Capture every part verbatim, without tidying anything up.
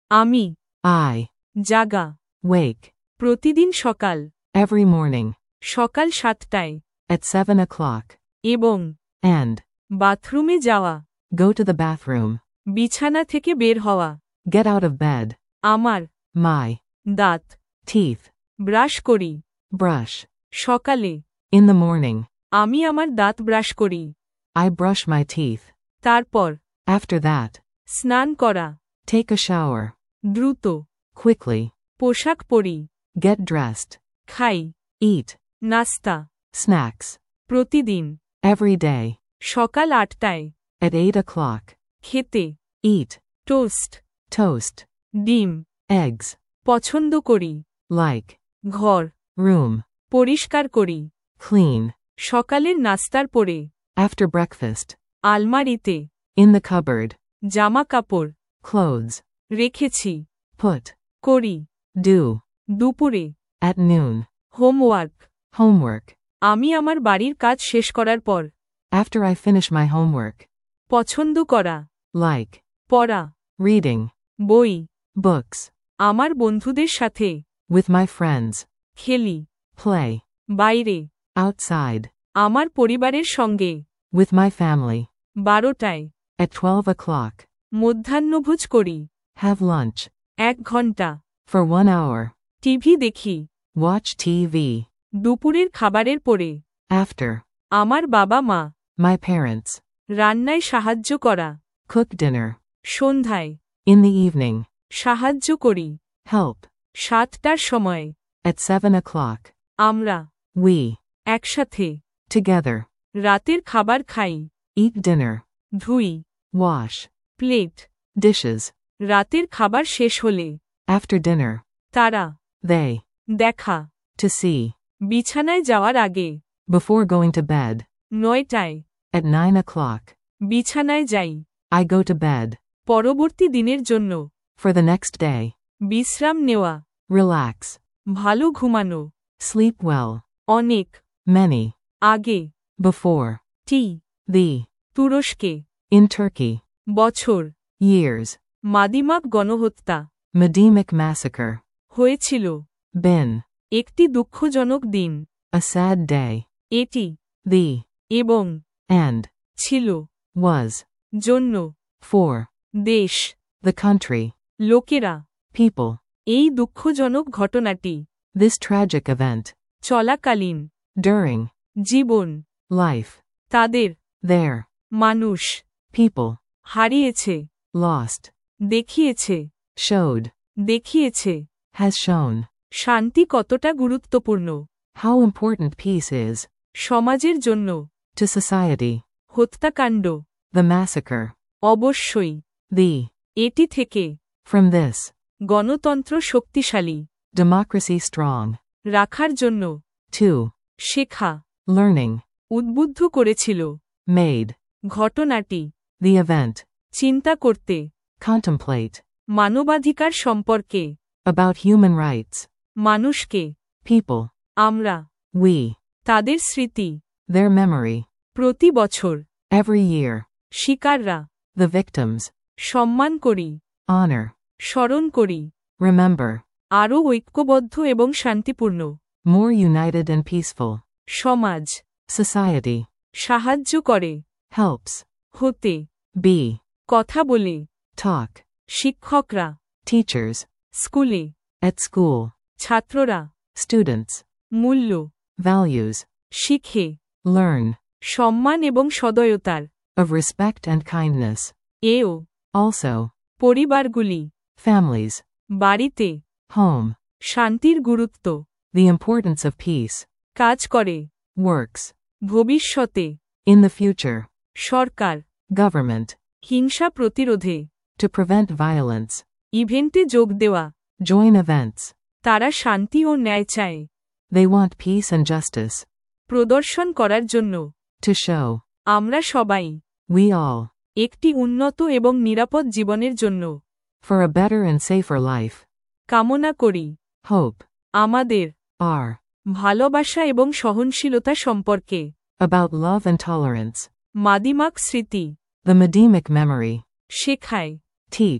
আমি I জাগা wake প্রতিদিন সকাল every morning সকাল সাতটায় at seven o'clock এবং and বাথরুমে যাওয়া go to the bathroom, বিছানা থেকে বের হওয়া get out of bed, আমার my দাঁত teeth, ব্রাশ করি brush, সকালে in the morning, আমি আমার দাঁত ব্রাশ করি I brush my teeth, তারপর after that, স্নান করা take a shower, দ্রুত quickly, পোশাক পরি get dressed, খাই eat, নাস্তা snacks, প্রতিদিন every day, সকাল আটটায় at eight o'clock, খেতে eat, টোস্ট toast, ডিম eggs, পছন্দ করি like, ঘর room, পরিষ্কার করি clean, সকালের নাস্তার পরে after breakfast, আলমারিতে in the cupboard, জামা কাপড় clothes, রেখেছি put, করি do, দুপুরে at noon, হোমওয়ার্ক homework, আমি আমার বাড়ির কাজ শেষ করার পর after I finish my homework, পছন্দ করা like, পড়া reading, বই books, আমার বন্ধুদের সাথে with my friends, খেলি play, বাইরে outside, আমার পরিবারের সঙ্গে with my family, বারোটায় at twelve o'clock, মধ্যাহ্নভোজ করি have lunch, এক ঘন্টা for one hour, টিভি দেখি watch T V, দুপুরের খাবারের পরে after, আমার বাবা মা my parents, রান্নায় সাহায্য করা cook dinner, সন্ধ্যায় in the evening, সাহায্য করি help, সাতটার সময় at seven o'clock, আমরা we, একসাথে together, রাতের খাবার খাই eat dinner, ধুই wash, প্লেট dishes, রাতের খাবার শেষ হলে after dinner, তারা they, দেখা to see, বিছানায় যাওয়ার আগে before going to bed, নয়টায় at nine o'clock, বিছানায় যাই I go to bed, পরবর্তী দিনের জন্য for the next day, বিশ্রাম নেওয়া relax, ভালো ঘুমানো sleep well, অনেক many, আগে before, টি the, তুরস্কে in Turkey, বছর years, মাদিমাক গণহত্যা Madimic massacre, হয়েছিল been, একটি দুঃখজনক দিন a sad day, এটি the, এবং and, ছিল was, জন্য for, দেশ the country, লোকেরা people, এই দুঃখজনক ঘটনাটি this tragic event, চলাকালীন during, জীবন life, তাদের their, মানুষ people, হারিয়েছে lost, দেখিয়েছে showed, দেখিয়েছে has shown, শান্তি কতটা গুরুত্বপূর্ণ how important peace is, সমাজের জন্য to society, হত্যাকাণ্ড the massacre, অবশ্যই the, এটি থেকে from this, গণতন্ত্র শক্তিশালী democracy strong, রাখার জন্য to, শেখা learning, উদ্বুদ্ধ করেছিল made, ঘটনাটি the event, চিন্তা করতে contemplate, মানবাধিকার সম্পর্কে about human rights, মানুষকে people, আমরা we, তাদের স্মৃতি their memory, প্রতি বছর every year, শিকাররা the victims, সম্মান করি honor, স্মরণ করি remember, আরও ঐক্যবদ্ধ এবং শান্তিপূর্ণ more united and peaceful, সমাজ society, সাহায্য করে helps, হতে be, কথা বলে talk, শিক্ষকরা teachers, স্কুলে at school, ছাত্ররা students, মূল্য values, শিখে learn, সম্মান এবং সদয়তার of respect and kindness, এও also, পরিবারগুলি families, বাড়িতে home, শান্তির গুরুত্ব the importance of peace, কাজ করে works, ভবিষ্যতে in the future, Sarkar government, হিংসা প্রতিরোধে to prevent violence, ইভেন্টে যোগ দেওয়া join events, তারা শান্তি ও ন্যায় চায় they want peace and justice, প্রদর্শন করার জন্য to show, আমরা সবাই we all, একটি উন্নত এবং নিরাপদ জীবনের জন্য for a better and safer life, কামনা করি hope, আমাদের are, ভালোবাসা এবং সহনশীলতা সম্পর্কে about love and tolerance, মাদিমাক স্মৃতি the Madimic memory, শেখায় teach,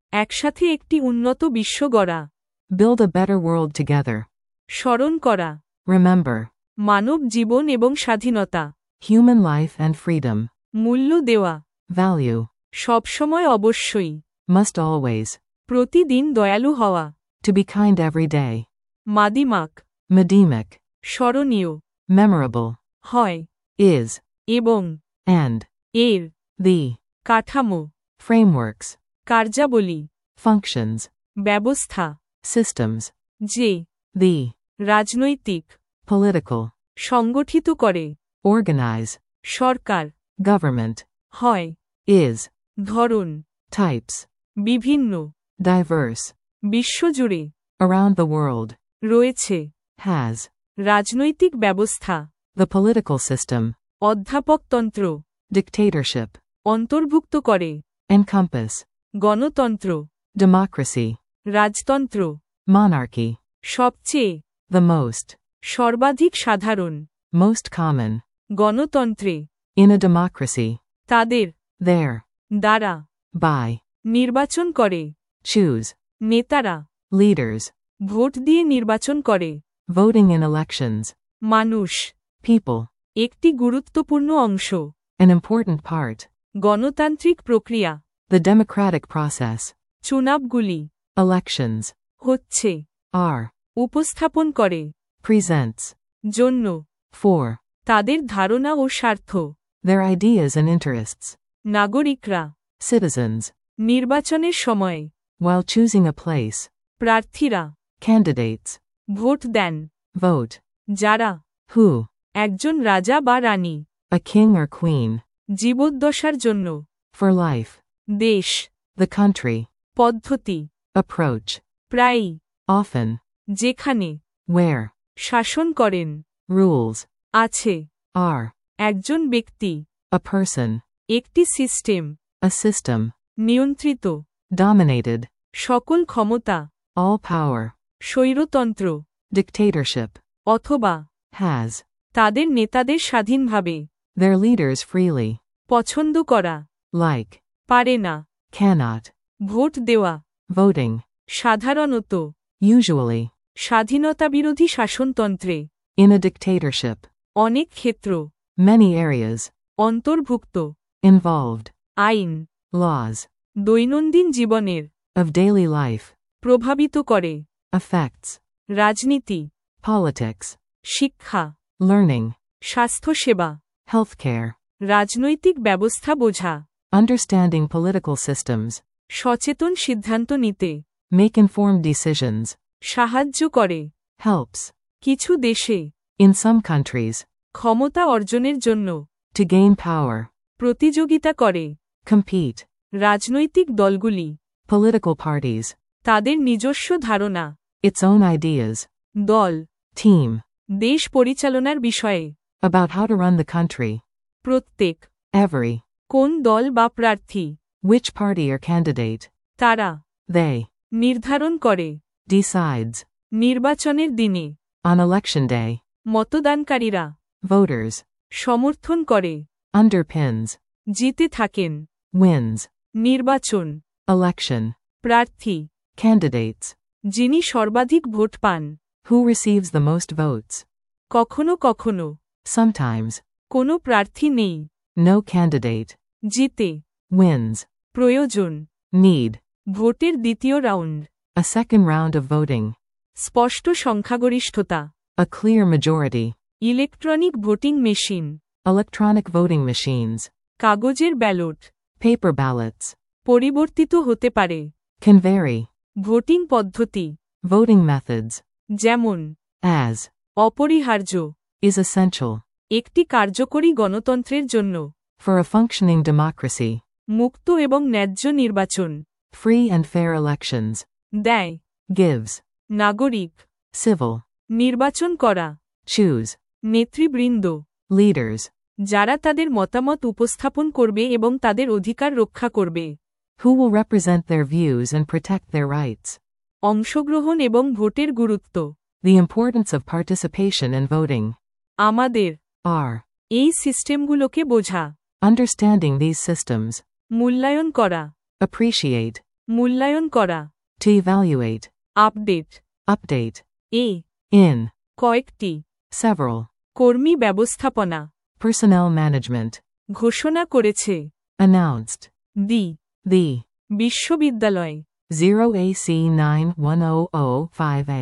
একসাথে একটি উন্নত বিশ্ব গড়া। Build a better world together. স্মরণ করা। Remember. মানব জীবন এবং স্বাধীনতা। Human life and freedom. মূল্য দেওয়া। Value. সবসময় অবশ্যই। Must always. প্রতিদিন দয়ালু হওয়া। To be kind every day. মাদিমাক। Medemic. স্মরণীয়। Memorable. হয়। Is. এবং। And. এর। The. কাঠামো। Frameworks. কার্যাবলী। Functions. ব্যবস্থা। Systems. যে। The. রাজনৈতিক। Political. সংগঠিত করে। Organize. সরকার। Government. হয়। Is. ধরন। Types. বিভিন্ন। Diverse. বিশ্বজুড়ে। Around the world. রয়েছে। Has. রাজনৈতিক ব্যবস্থা। The political system. অধ্যাপকতন্ত্র। Dictatorship. অন্তর্ভুক্ত করে। Encompass. গণতন্ত্র। Democracy. রাজতন্ত্র। Monarchy. সবচেয়ে। The most. সর্বাধিক সাধারণ। Most common. গণতন্ত্রে। In a democracy. তাদের। There. দ্বারা। By. নির্বাচন করে। Choose. নেতারা। Leaders. ভোট দিয়ে নির্বাচন করে। Voting in elections. মানুষ। People. একটি গুরুত্বপূর্ণ অংশ। An important part. গণতান্ত্রিক প্রক্রিয়া। The democratic process. চুনাবগুলি। Elections. হচ্ছে। Are. উপস্থাপন করে। Presents. জন্য। For. তাদের ধারণা ও স্বার্থ। Their ideas and interests. নাগরিকরা। Citizens. নির্বাচনের সময়। While choosing a place. প্রার্থীরা। Candidates. ভোট দেন। Vote. যারা। Who. একজন রাজা বা রানী। A king or queen. জীবদ্দশার জন্য। For life. দেশ। The country. পদ্ধতি। Approach. প্রায়ই। Often. যেখানে। Where. শাসন করেন। Rules. আছে। Are. একজন ব্যক্তি। A person. একটি সিস্টেম। A system. নিয়ন্ত্রিত। Dominated. সকল ক্ষমতা। All power. স্বৈরতন্ত্র। Dictatorship. অথবা। Has. তাদের নেতাদের স্বাধীনভাবে। Their leaders freely. পছন্দ করা। Like. পারে না। Cannot. ভোট দেওয়া। Voting. সাধারণত। Usually. স্বাধীনতাবিরোধী শাসনতন্ত্রে। In a dictatorship. অনেক ক্ষেত্র। Many areas. অন্তর্ভুক্ত। Involved. আইন। Laws. দৈনন্দিন জীবনের। Of daily life. প্রভাবিত করে। Effects. রাজনীতি। Politics. শিক্ষা। Learning. স্বাস্থ্যসেবা। Healthcare. রাজনৈতিক ব্যবস্থা বোঝা। Understanding political systems. সচেতন সিদ্ধান্ত নিতে। Make informed decisions. সাহায্য করে। Helps. কিছু দেশে। In some countries. ক্ষমতা অর্জনের জন্য। To gain power. প্রতিযোগিতা করে। Compete. রাজনৈতিক দলগুলি। Political parties. তাদের নিজস্ব ধারণা। Its own ideas. দল। Team. দেশ পরিচালনার বিষয়ে। About how to run the country. প্রত্যেক। Every. কোন দল বা প্রার্থী। Which party or candidate. তারা। They. নির্ধারণ করে। Decides. নির্বাচনের দিনে। On election day. মতদানকারীরা। Voters. সমর্থন করে। Underpins. জিতে থাকেন। Wins. নির্বাচন। Election. প্রার্থী। Candidates. যিনি সর্বাধিক ভোট পান। Who receives the most votes. কখনো কখনো। Sometimes. কোনো প্রার্থী নেই। No candidate. জিতে। Wins. প্রয়োজন। Need. ভোটের দ্বিতীয় round. A second round of voting. স্পষ্ট সংখ্যাগরিষ্ঠতা। A clear majority. Electronic voting machine. Electronic voting machines. কাগজের ব্যালট। Paper ballots. পরিবর্তিত হতে পারে। Can vary. ভোটিং পদ্ধতি। Voting methods. যেমন। As. অপরিহার্য। Is essential. একটি কার্যকরী গণতন্ত্রের জন্য। For a functioning democracy. মুক্ত এবং ন্যায্য নির্বাচন। Free and fair elections. দেয়। Gives. নাগরিক। Civil. নির্বাচন করা। Choose. নেতৃবৃন্দ। Leaders. যারা তাদের মতামত উপস্থাপন করবে এবং তাদের অধিকার রক্ষা করবে। Who will represent their views and protect their rights. অংশগ্রহণ এবং ভোটের গুরুত্ব। The importance of participation and voting. আমাদের। Are. এই সিস্টেমগুলোকে বোঝা। Understanding these systems. মূল্যায়ন করা। Appreciate. মূল্যায়ন করা, To evaluate. Update, Update. এ, In. কয়েকটি, Several. কর্মী ব্যবস্থাপনা, Personnel management. ঘোষণা করেছে, Announced. The, The. বিশ্ববিদ্যালয়, zero A C nine one zero zero five A.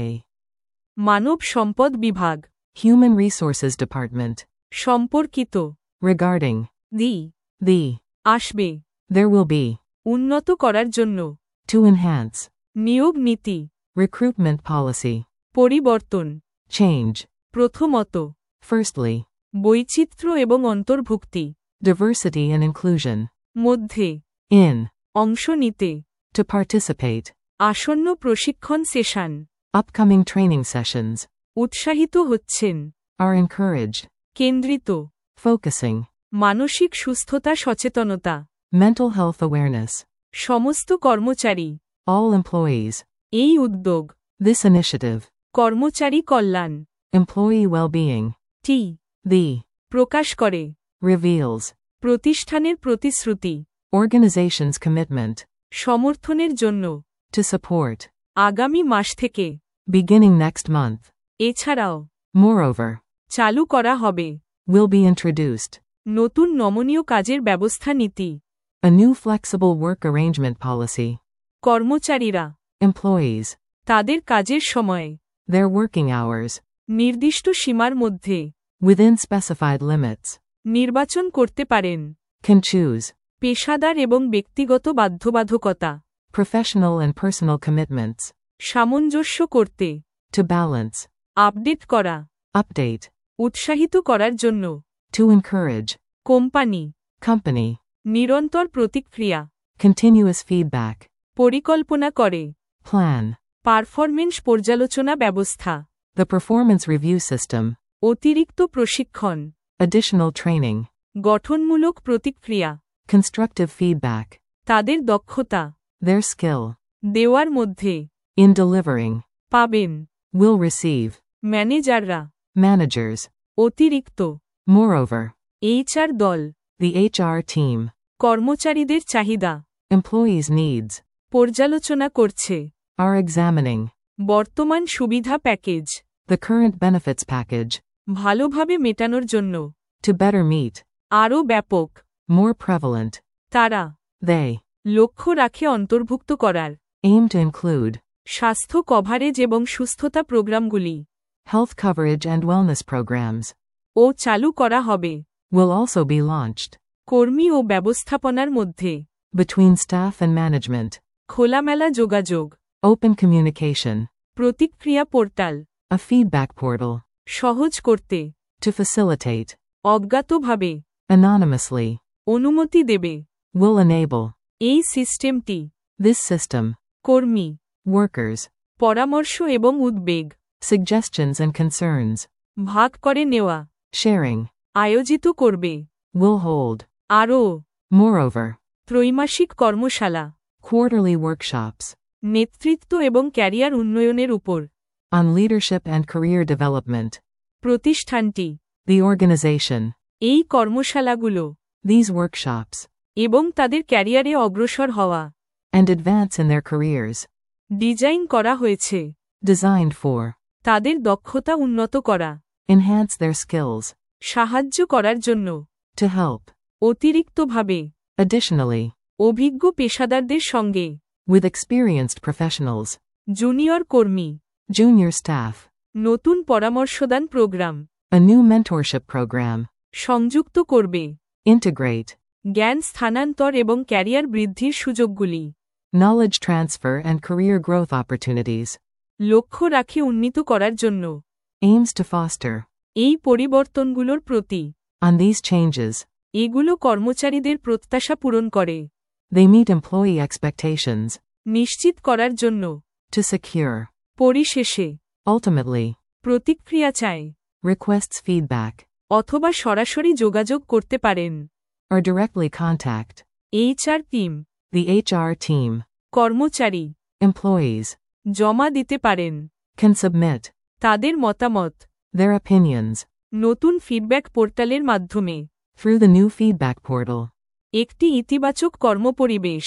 মানব সম্পদ বিভাগ, Human Resources Department. সম্পর্কিত, Regarding. The, The. আসবে, There will be. উন্নত করার জন্য, To enhance. নিয়োগ নীতি, Recruitment policy. পরিবর্তন, Change. প্রথমত, Firstly. বৈচিত্র্য এবং অন্তর্ভুক্তি, Diversity and inclusion. মধ্যে, In. অংশ নিতে, To participate. আসন্ন প্রশিক্ষণ সেশন, Upcoming training sessions. উৎসাহিত হচ্ছেন, Are encouraged. কেন্দ্রিত, Focusing. মানসিক সুস্থতা সচেতনতা, Mental health awareness. সমস্ত কর্মচারী, All employees. এই উদ্যোগ, This initiative. কর্মচারী কল্যাণ, Employee well-being. T, The. প্রকাশ করে, Reveals. প্রতিষ্ঠানের প্রতিশ্রুতি, Organization's commitment. সমর্থনের জন্য, To support. আগামী মাস থেকে, Beginning next month. এছাড়াও, Moreover. চালু করা হবে, Will be introduced. নতুন নমনীয় কাজের ব্যবস্থা নীতি, A new flexible work arrangement policy. কর্মচারীরা, Employees. তাদের কাজের সময়, Their working hours. নির্দিষ্ট সীমার মধ্যে, Within specified limits. নির্বাচন করতে পারেন, Can choose. পেশাদার এবং ব্যক্তিগত বাধ্যবাধকতা, Professional and personal commitments. সামঞ্জস্য করতে, To balance. আপডেট করা, Update. উৎসাহিত করার জন্য, To encourage. Company, Company. নিরন্তর প্রতিক্রিয়া, Continuous feedback. পরিকল্পনা করে, Plan. পারফরমেন্স পর্যালোচনা ব্যবস্থা, The performance review system. অতিরিক্ত প্রশিক্ষণ, Additional training. গঠনমূলক প্রতিক্রিয়া, Constructive feedback. তাদের দক্ষতা, Their skill. দেওয়ার মধ্যে, In delivering. পাবেন, Will receive. ম্যানেজাররা, Managers. অতিরিক্ত, Moreover. এইচআর দল, The H R team. কর্মচারীদের চাহিদা, Employees' needs. পর্যালোচনা করছে, Are examining. বর্তমান সুবিধা package, The current benefits package. ভালোভাবে মেটানোর জন্য, To better meet. আরও ব্যাপক, More prevalent. তারা, They. লক্ষ্য রাখে অন্তর্ভুক্ত করার, Aim to include. স্বাস্থ্য কভারেজ এবং সুস্থতা প্রোগ্রামগুলি, Health coverage and wellness programs. ও চালু করা হবে, Will also be launched. কর্মী ও ব্যবস্থাপনার মধ্যে, Between staff and management. খোলামেলা যোগাযোগ, Open communication. প্রতিক্রিয়া পোর্টাল, A feedback portal. সহজ করতে, To facilitate. অজ্ঞাতভাবে, Anonymously. অনুমতি দেবে, Will enable. এই সিস্টেমটি, This system. কর্মী, Workers. পরামর্শ এবং উদ্বেগ, Suggestions and concerns. ভাগ করে নেওয়া, Sharing. আয়োজিত করবে, Will hold. আরও, Moreover. ত্রৈমাসিক কর্মশালা, Quarterly workshops. নেতৃত্ব এবং ক্যারিয়ার উন্নয়নের উপর, On leadership and career development. প্রতিষ্ঠানটি, The organization. এই কর্মশালাগুলো, These workshops. এবং তাদের ক্যারিয়ারে অগ্রসর হওয়া, And advance in their careers. Design করা হয়েছে, Designed for. তাদের দক্ষতা উন্নত করা, Enhance their skills. সাহায্য করার জন্য, To help. অতিরিক্তভাবে, Additionally. অভিজ্ঞ পেশাদারদের সঙ্গে, With experienced professionals. জুনিয়র কর্মী, Junior staff. নতুন পরামর্শদান programme, A new mentorship program. সংযুক্ত করবে, Integrate. জ্ঞান স্থানান্তর এবং ক্যারিয়ার বৃদ্ধির সুযোগগুলি, Knowledge transfer and career growth opportunities. লক্ষ্য রাখে উন্নীত করার জন্য, Aims to foster. এই পরিবর্তনগুলোর প্রতি, On these changes. এগুলো কর্মচারীদের প্রত্যাশা পূরণ করে, They meet employee expectations. নিশ্চিত করার জন্য, To secure. পরিশেষে, Ultimately. প্রতিক্রিয়া চায়, Requests feedback. অথবা সরাসরি যোগাযোগ করতে পারেন, Or directly contact. HR team, The H R team. কর্মচারী, Employees. জমা দিতে পারেন, Can submit. তাদের মতামত, Their opinions. নতুন ফিডব্যাক পোর্টালের মাধ্যমে, Through the new feedback portal. একটি ইতিবাচক কর্মপরিবেশ, A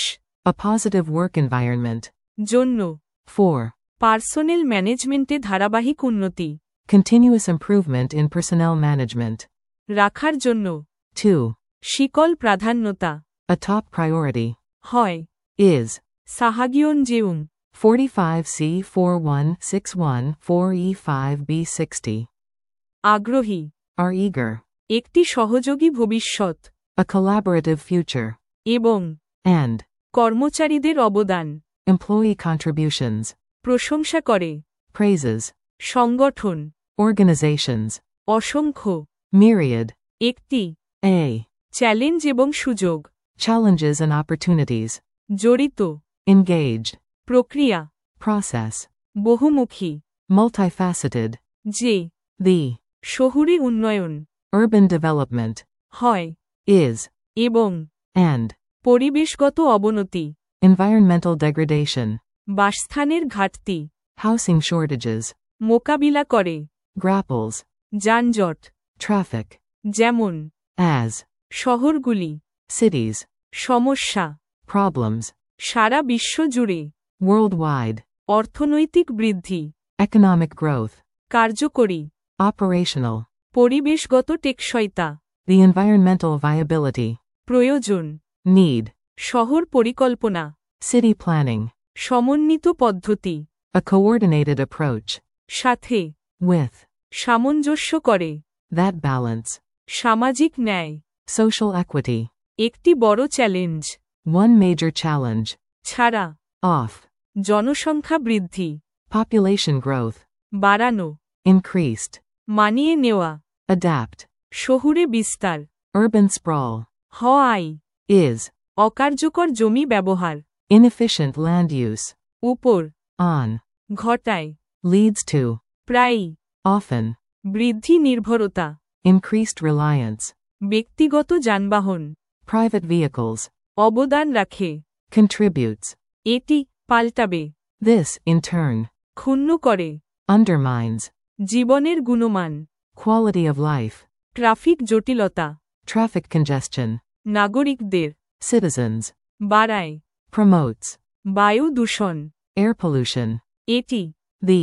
A positive work environment. জন্য four. পার্সোনেল ম্যানেজমেন্টে ধারাবাহিক উন্নতি Continuous improvement in personnel management. রাখার জন্য two. শিকল প্রাধান্যতা A top priority. হয় Is. সাহাগিয়ন জেউং forty-five C four one six one four E five B sixty. আগ্রহী Are eager. একটি সহযোগী ভবিষ্যৎ A collaborative future. এবং And. কর্মচারীদের অবদান Employee contributions. প্রশংসা করে Praises. সংগঠন Organizations. অসংখ্য Myriad. একটি A. চ্যালেঞ্জ এবং সুযোগ Challenges and opportunities. জড়িত Engaged. প্রক্রিয়া Process. বহুমুখী Multifaceted. যে The. শহুরে উন্নয়ন Urban development. হয় Is. এবং And. পরিবেশগত অবনতি Environmental degradation. বাসস্থানের ঘাটতি Housing shortages. মোকাবিলা করে Grapples. যানজট Traffic. যেমন As. শহরগুলি Cities. সমস্যা Problems. সারা বিশ্ব জুড়ে Worldwide. অর্থনৈতিক বৃদ্ধি Economic growth. কার্যকরী Operational. পরিবেশগত টেকসইতা The environmental viability. প্রয়োজন Need. শহর পরিকল্পনা City planning. সমন্বিত পদ্ধতি A coordinated approach. সাথে With. সামঞ্জস্য করে That balance. সামাজিক ন্যায় Social equity. একটি বড় চ্যালেঞ্জ One major challenge. ছাড়া Off. জনসংখ্যা বৃদ্ধি Population growth. বাড়ানো Increased. মানিয়ে নেওয়া Adapt. শহুরে বিস্তার Urban sprawl. হয় Is. অকার্যকর জমি ব্যবহার Inefficient land use. উপর On. ঘটায় Leads to. প্রায়ই Often. বৃদ্ধি নির্ভরতা Increased reliance. ব্যক্তিগত যানবাহন Private vehicles. অবদান রাখে Contributes. এটি পাল্টাবে This, in turn. ক্ষুণ্ণ করে Undermines. জীবনের গুণমান Quality of life. ট্রাফিক জটিলতা Traffic congestion. নাগরিকদের Citizens. বাড়ায় Promotes. বায়ু দূষণ Air pollution. এটি The.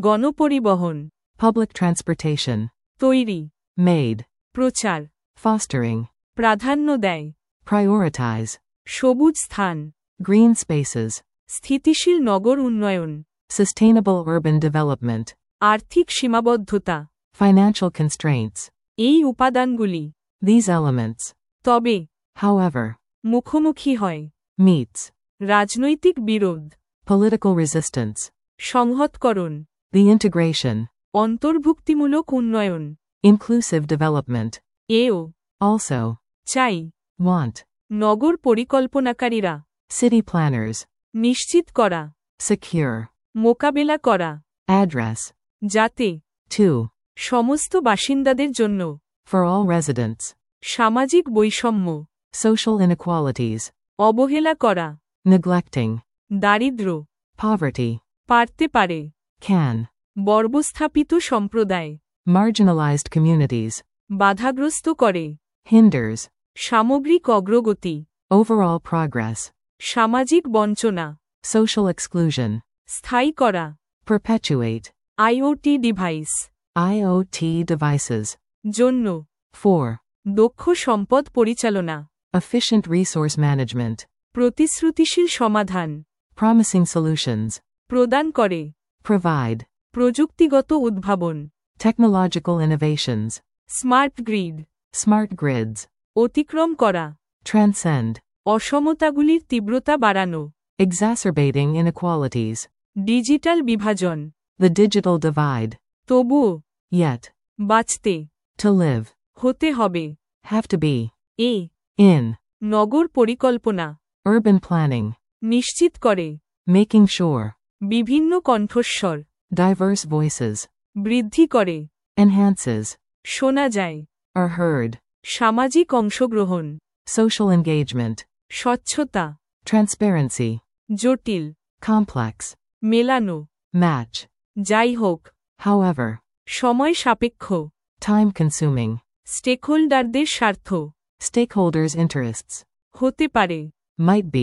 গণপরিবহন Public transportation. তৈরি Made. প্রচার Fostering. প্রাধান্য দেয় Prioritize. সবুজ স্থান Green spaces. স্থিতিশীল নগর উন্নয়ন Sustainable urban development. আর্থিক সীমাবদ্ধতা Financial constraints. এই উপাদানগুলি These elements. তবে However. মুখোমুখি হয় Meets. রাজনৈতিক বিরোধ Political resistance. সংহতকরণ The integration. অন্তর্ভুক্তিমূলক উন্নয়ন Inclusive development. এও Also. চাই Want. নগর পরিকল্পনাকারীরা City planners. নিশ্চিত করা Secure. মোকাবেলা করা Address. যাতে To. সমস্ত বাসিন্দাদের জন্য For all residents. সামাজিক বৈষম্য Social inequalities. অবহেলা করা Neglecting. দারিদ্র্য Poverty. পারতে পারে Can. বর্বস্থাপিত সম্প্রদায় Marginalized communities. বাধাগ্রস্ত করে Hinders. সামগ্রিক অগ্রগতি Overall progress. সামাজিক বঞ্চনা Social exclusion. স্থায়ী করা Perpetuate. IoT device I O T devices. জন্য For. দক্ষ সম্পদ পরিচালনা Efficient resource management. প্রতিশ্রুতিশীল সমাধান Promising solutions. প্রদান করে Provide. প্রযুক্তিগত উদ্ভাবন Technological innovations. Smart grid Smart grids. অতিক্রম করা Transcend. অসমতাগুলির তীব্রতা বাড়ানো Exacerbating inequalities. ডিজিটাল বিভাজন The digital divide. তবুও Yet. বাঁচতে To live. হতে হবে Have to be. A In. নগর পরিকল্পনা Urban planning. নিশ্চিত করে Making sure. বিভিন্ন কণ্ঠস্বর Diverse voices. বৃদ্ধি করে Enhances. শোনা যায় Are heard. সামাজিক অংশগ্রহণ Social engagement. স্বচ্ছতা Transparency. জটিল Complex. মেলানো Match. যাই হোক However. সময় সাপেক্ষ Time consuming. স্টেকহোল্ডারদের স্বার্থ Stakeholders' interests. হতে পারে Might be.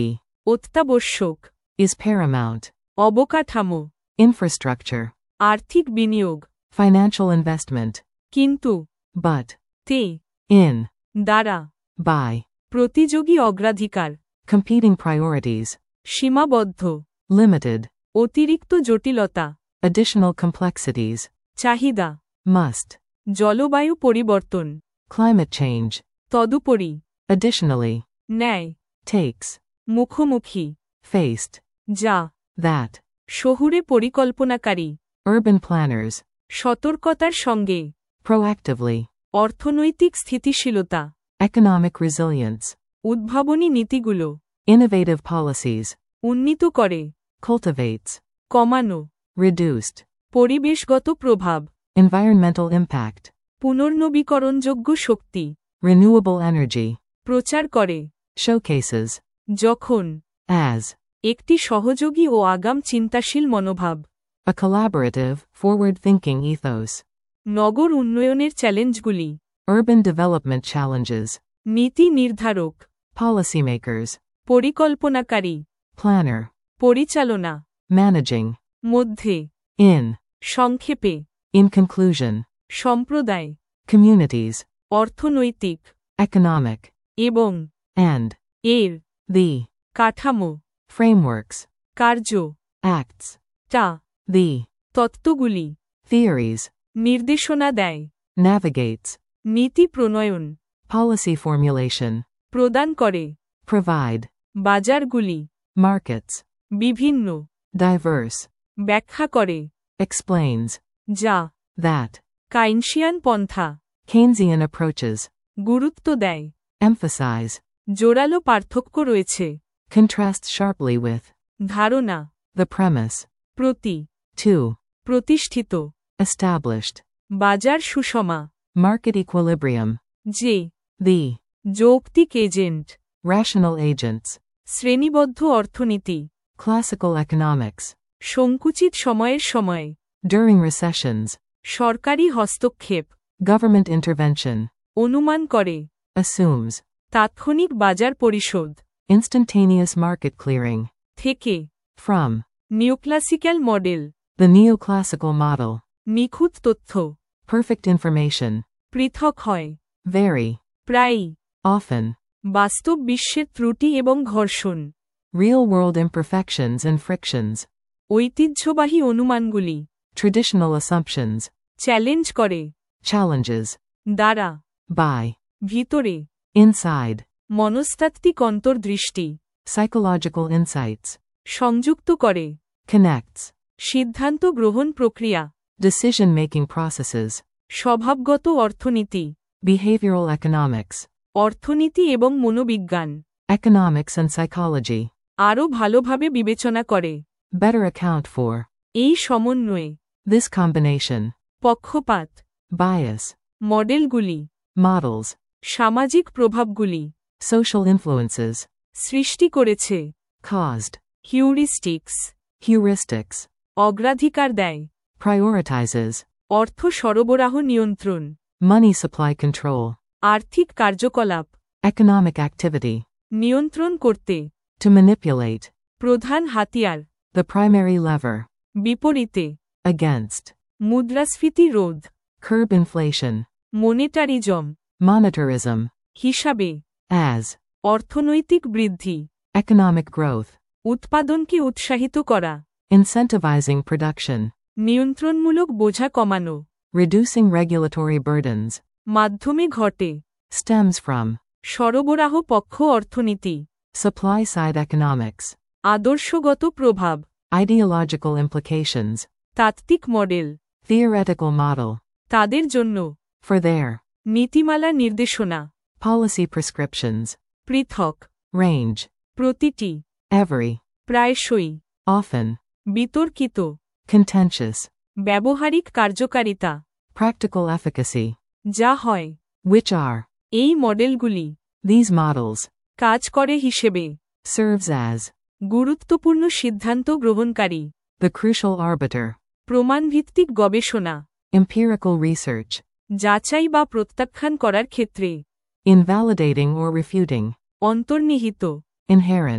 অত্যাবশ্যক, is paramount, অবকাঠামো, infrastructure, আর্থিক বিনিয়োগ, financial investment, কিন্তু, but, তে, in, দ্বারা, by, প্রতিযোগী অগ্রাধিকার, competing priorities, সীমাবদ্ধ, limited, অতিরিক্ত জটিলতা, additional complexities, চাহিদা, must, জলবায়ু পরিবর্তন, climate change, তদুপরি, additionally, ন্যায়, takes, মুখোমুখি, faced, যা, that, শহুরে পরিকল্পনাকারী, urban planners, সতর্কতার সঙ্গে, proactively, অর্থনৈতিক স্থিতিশীলতা, economic resilience, উদ্ভাবনী নীতিগুলো, innovative policies, উন্নীত করে, cultivates, কমানো, reduced, পরিবেশগত প্রভাব, environmental impact, পুনর্নবীকরণযোগ্য শক্তি, renewable energy, প্রচার করে, showcases, যখন, as, একটি সহযোগী ও আগাম চিন্তাশীল মনোভাব, a collaborative, forward-thinking ethos, নগর উন্নয়নের চ্যালেঞ্জগুলি, urban development challenges, নীতি নির্ধারক, policymakers, পরিকল্পনাকারী, planner, পরিচালনা, managing, মধ্যে, in, সংক্ষেপে, in conclusion, সম্প্রদায়, communities, অর্থনৈতিক, economic, এবং, and, এর, the, কাঠামো, frameworks, কার্য, acts, টা, the, তত্ত্বগুলি, theories, নির্দেশনা দেয়, navigates, নীতি প্রণয়ন, policy formulation, প্রদান করে, provide, বাজারগুলি, markets, বিভিন্ন, diverse, ব্যাখ্যা করে, explains, যা, that, কাইনশিয়ান পন্থা, Keynesian approaches, গুরুত্ব দেয়, emphasize, জোরালো পার্থক্য রয়েছে, contrast sharply with, ধারণা, the premise, প্রতি, to, প্রতিষ্ঠিত, established, বাজার সুষমা, market equilibrium, যে, the, যৌক্তিক এজেন্ট, rational agents, শ্রেণীবদ্ধ অর্থনীতি, classical economics, সংকুচিত সময়ের সময়, during recessions, সরকারি হস্তক্ষেপ, government intervention, অনুমান করে, assumes, তাৎক্ষণিক বাজার পরিশোধ, instantaneous market clearing, থেকে, from, neoclassical model, the neoclassical model, নিখুঁত তথ্য, perfect information, পৃথক হয়, vary, প্রায়ই, often, বাস্তব বিশ্বের ত্রুটি এবং ঘর্ষণ, real-world imperfections and frictions, ঐতিহ্যবাহী অনুমানগুলি, traditional assumptions, চ্যালেঞ্জ করে, challenges, দ্বারা, by, ভিতরে, inside, মনস্তাত্ত্বিক অন্তর্দৃষ্টি, psychological insights, সংযুক্ত করে, connects, সিদ্ধান্ত গ্রহণ প্রক্রিয়া, decision-making processes, স্বভাবগত অর্থনীতি, behavioral economics, অর্থনীতি এবং মনোবিজ্ঞান, economics and psychology, আরও ভালোভাবে বিবেচনা করে, better account for, এই সমন্বয়ে, this combination, পক্ষপাত, bias, মডেলগুলি, models, সামাজিক প্রভাবগুলি, social influences, সৃষ্টি করেছে, caused, হিউরিস্টিক্স, heuristics, অগ্রাধিকার দেয়, prioritizes, অর্থ সরবরাহ নিয়ন্ত্রণ, money supply control, আর্থিক কার্যকলাপ, economic activity, নিয়ন্ত্রণ করতে, to manipulate, প্রধান হাতিয়ার, the primary lever, বিপরীতে, against, মুদ্রাস্ফীতি রোধ, curb inflation, মনেটারিজম, monetarism, হিসাবে, as, অর্থনৈতিক বৃদ্ধি, economic growth, উৎপাদনকে উৎসাহিত করা, incentivizing production, নিয়ন্ত্রণমূলক বোঝা কমানো, reducing regulatory burdens, মাধ্যমে ঘটে, stems from, সরবরাহ পক্ষ অর্থনীতি, supply side economics, আদর্শগত প্রভাব, ideological implications, তাত্ত্বিক মডেল, theoretical model, তাদের জন্য, for their, নীতিমালা নির্দেশনা, policy prescriptions, পৃথক, range, প্রতিটি, every, প্রায়শই, often, বিতর্কিত, contentious, ব্যবহারিক কার্যকারিতা, practical efficacy, যা হয়, which are, এই মডেলগুলি, these models, কাজ করে হিসেবে, serves as, গুরুত্বপূর্ণ সিদ্ধান্ত গ্রহণকারী, the crucial arbiter, প্রমাণভিত্তিক গবেষণা, empirical research, যাচাই বা প্রত্যাখ্যান করার ক্ষেত্রে, invalidating or refuting, অন্তর্নিহিত, inherent,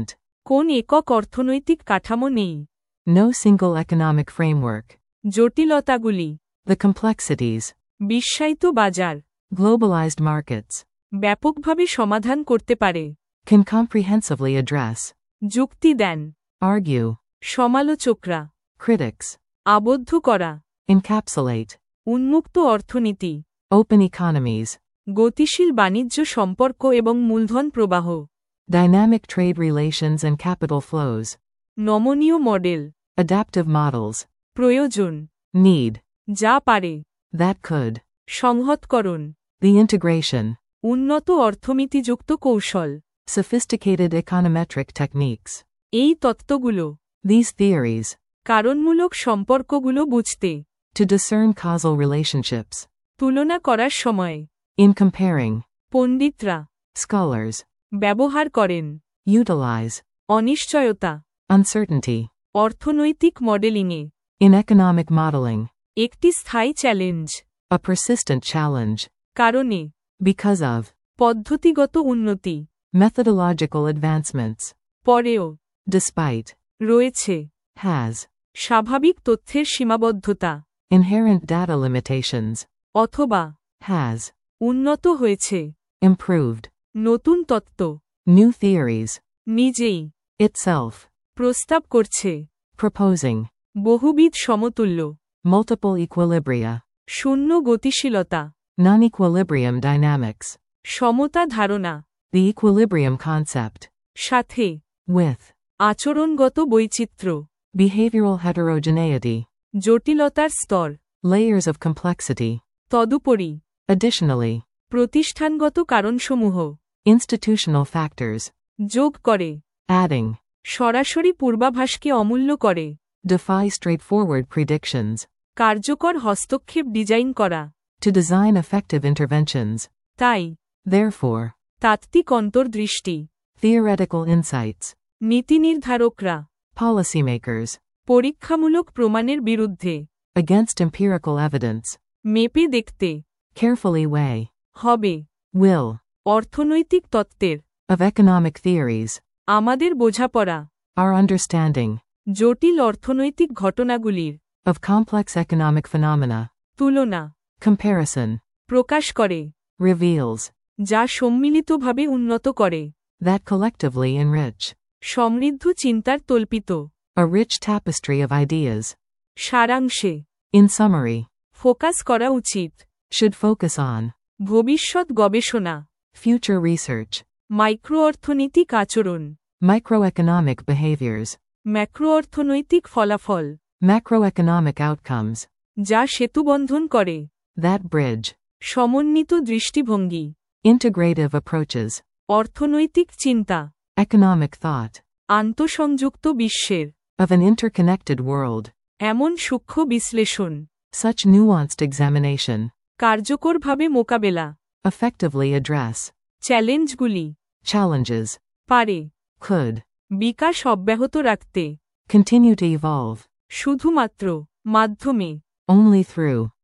কোন একক অর্থনৈতিক কাঠামো নেই। No single economic framework. জটিলতাগুলি, The complexities. বিশ্বায়িত বাজার, Globalized markets. ব্যাপকভাবে সমাধান করতে পারে। Can comprehensively address. যুক্তি দেন, Argue. সমালোচকরা, Critics. আবদ্ধ করা, Encapsulate. উন্মুক্ত অর্থনীতি, Open economies. গতিশীল বাণিজ্য সম্পর্ক এবং মূলধন প্রবাহ, Dynamic trade relations and capital flows. নমনীয় মডেল, Adaptive models. প্রয়োজন, Need. যা পারে, That could. সংহতকরণ, The integration. উন্নত অর্থনীতিযুক্ত কৌশল। Sophisticated econometric techniques. এই তত্ত্বগুলো These theories. কারণমূলক সম্পর্কগুলো বুঝতে, To discern causal relationships. তুলনা করার সময়, In comparing. পণ্ডিতরা Scholars. ব্যবহার করেন। Utilize. অনিশ্চয়তা, Uncertainty. অর্থনৈতিক মডেলিংয়ে In economic modeling. একটি স্থায়ী চ্যালেঞ্জ। A persistent challenge. কারণে, Because of. পদ্ধতিগত উন্নতি, Methodological advancements. পরেও Despite. রয়েছে Has. স্বাভাবিক তথ্যের সীমাবদ্ধতা, Inherent data limitations. অথবা Has. উন্নত হয়েছে Improved. নতুন তত্ত্ব New theories. নিজেই Itself. প্রস্তাব করছে Proposing. বহুবিধ সমতুল্য, Multiple equilibria. শূন্য গতিশীলতা, Non-equilibrium dynamics. সমতা ধারণা, The equilibrium concept. সাথে With. আচরণগত বৈচিত্র্য, Behavioral heterogeneity. জটিলতার স্তর, Layers of complexity. তদুপরি Additionally. প্রতিষ্ঠানগত কারণসমূহ Institutional factors. যোগ করে, Adding. সরাসরি পূর্বাভাসকে অমূল্য করে, Defy straightforward predictions. কার্যকর হস্তক্ষেপ ডিজাইন করা। To design effective interventions. তাই Therefore. তাত্ত্বিক অন্তর্দৃষ্টি, Theoretical insights. নীতিনির্ধারকরা Policymakers. পরীক্ষামূলক প্রমাণের বিরুদ্ধে Against empirical evidence. মেপে দেখতে Carefully weigh. হবে Will. অর্থনৈতিক তত্ত্বের Of economic theories. আমাদের বোঝাপড়া, Our understanding. জটিল অর্থনৈতিক ঘটনাগুলির Of complex economic phenomena. তুলনা, Comparison. প্রকাশ করে, Reveals. যা সম্মিলিতভাবে উন্নত করে, That collectively enrich. সমৃদ্ধ চিন্তার তল্পিত A rich tapestry of ideas. সারাংশে In summary. ফোকাস করা উচিত Should focus on. ভবিষ্যৎ গবেষণা, Future research. মাইক্রো অর্থনৈতিক আচরণ, Microeconomic behaviors. ম্যাক্রো অর্থনৈতিক ফলাফল, Macroeconomic outcomes. যা সেতুবন্ধন করে, That bridge. সমন্বিত দৃষ্টিভঙ্গি, Integrative approaches. অর্থনৈতিক চিন্তা, Economic thought. আন্তঃসংযুক্ত বিশ্বের Of an interconnected world. এমন সূক্ষ্ম বিশ্লেষণ, Such nuanced examination. কার্যকরভাবে মোকাবেলা, Effectively address. চ্যালেঞ্জগুলি Challenges. পারে Could. বিকাশ অব্যাহত রাখতে, Continue to evolve. শুধুমাত্র মাধ্যমে Only through.